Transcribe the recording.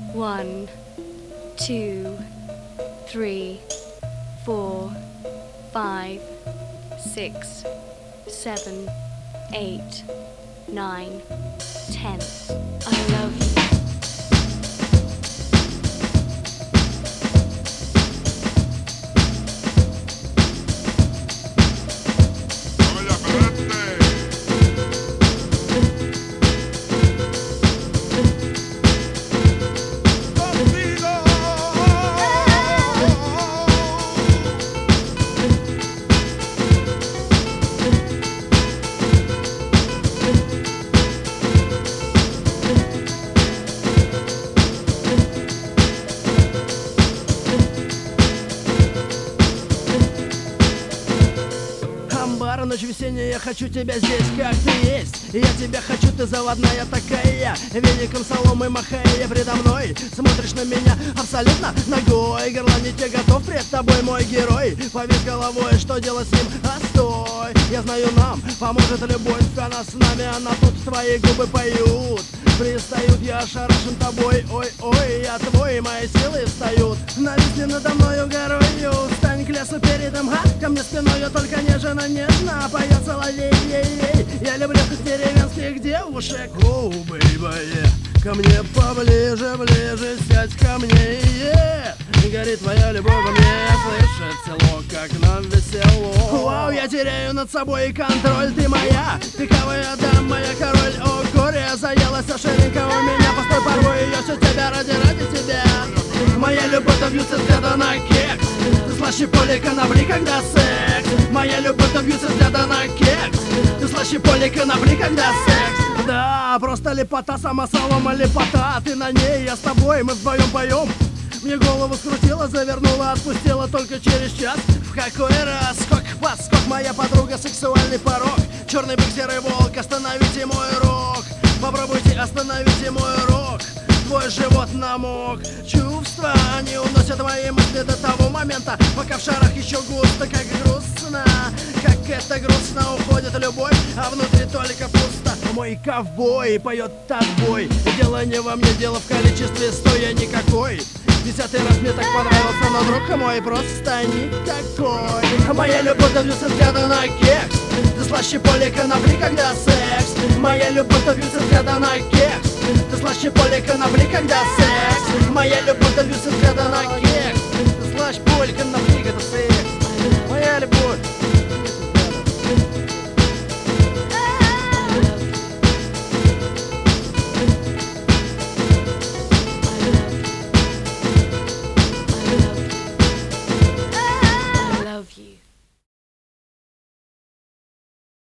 1, 2, 3, 4, 5, 6, 7, 8, 9, 10. I love you. Ночь весенняя, я хочу тебя здесь, как ты есть. Я тебя хочу, ты заводная такая, веником соломой махая предо мной. Смотришь на меня абсолютно ногой, горланить я готов пред тобой, мой герой. Повис головой, что делать с ним? А стой, я знаю, нам поможет любовь, она с нами, она тут, твои губы поют. Пристают, я ошарашен тобой, ой-ой, я твой, мои силы встают. Нависни надо мною горою, стань к лесу передом, ко мне спиною, только нежно поет соловей, ей-ей. Я люблю деревенских девушек. Оу, бейбай, ко мне поближе, ближе, сядь ко мне, горит твоя любовь во мне, слышит село, как нам весело. Вау, я теряю над собой контроль, ты моя пиковая дама, моя король, о горе, заелась ширинка у меня, постой, порву ее, все тебя ради тебя. Моя любовь добьется взгляда на кекс, ты слаще поле конопли, когда секс. Моя любовь добьется взгляда на кекс, ты слаще поле конопли, когда секс. Да, просто лепота, сама солома лепота, ты на ней, я с тобой, мы вдвоем поем. Мне голову скрутила, завернула, отпустила только через час. В какой раз? Подскок, моя подруга, сексуальный порог. Черный бык, серый волк, остановите мой рок. Попробуйте, остановите мой рок. Твой живот намок. Чувства не уносят твои мысли до того момента, пока в шарах еще густо, как грустно. Как это грустно, уходит любовь, а внутри только пусто. Мой ковбой поет отбой. Дело не во мне, дело в количестве, стоя никакой. 10-й раз мне так понравился, но друг мой просто никакой. Моя любовь добьется взгляда на кекс, ты слаще поле конопли, когда секс. Моя любовь добьется взгляда на кекс, ты слаще поле конопли, когда секс. Моя любовь добьется взгляда на кекс.